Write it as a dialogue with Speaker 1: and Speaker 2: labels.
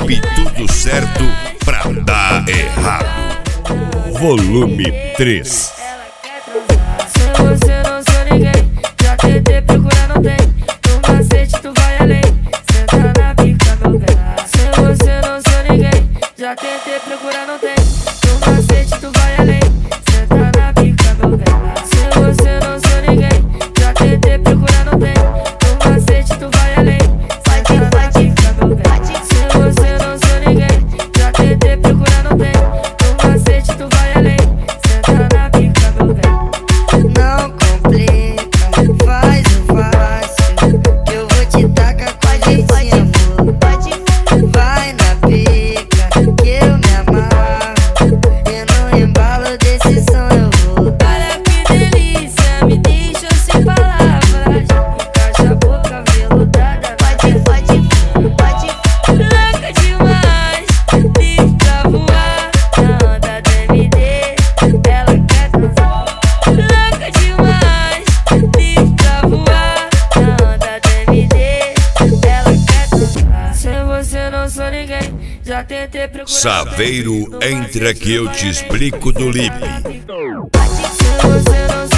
Speaker 1: Lip, tudo certo pra dar errado. Volume 3.
Speaker 2: Se você não sou ninguém, já tentei procurar, não tem. No macete tu vai além, senta na pica, meu bem. Se você não sou ninguém, já tentei procurar, não tem. No macete tu vai além, senta na pica, meu bem. Se você não sou ninguém, já tentei procurar, não tem. No macete tu vai além, senta na pica, meu bem. Se você não sou ninguém, já tentei procurar, não tem. No macete tu vai além, senta na pica, meu bem.
Speaker 3: Não complica, faz o fácil, que eu vou te tacar com a gente, amor. Vai na pica, que eu me amarro, e no embalo desse som eu vou.
Speaker 2: Olha que delícia, me deixa sem palavras. Encaixa a boca veludada,
Speaker 3: Pode.
Speaker 2: louca demais, livre pra voar. Na onda do MD, ela quer dançar. Louca demais, livre pra voar. Na onda do MD, ela quer dançar. Se você não sou ninguém, já tentei procurar.
Speaker 1: Saveiro, entra que eu te explico do Lip.
Speaker 2: Se você não